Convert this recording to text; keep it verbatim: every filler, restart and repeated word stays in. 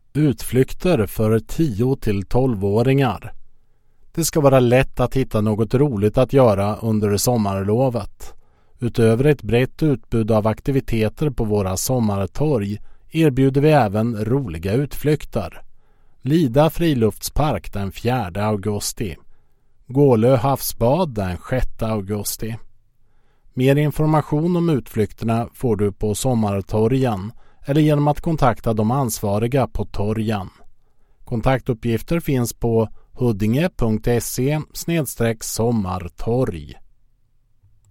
Utflykter för tio till tolv-åringar. Det ska vara lätt att hitta något roligt att göra under sommarlovet. Utöver ett brett utbud av aktiviteter på våra sommartorg erbjuder vi även roliga utflykter. Lida friluftspark den fjärde augusti. Gålö havsbad den sjätte augusti. Mer information om utflykterna får du på sommartorgen eller genom att kontakta de ansvariga på torgen. Kontaktuppgifter finns på huddinge punkt se slash sommartorg.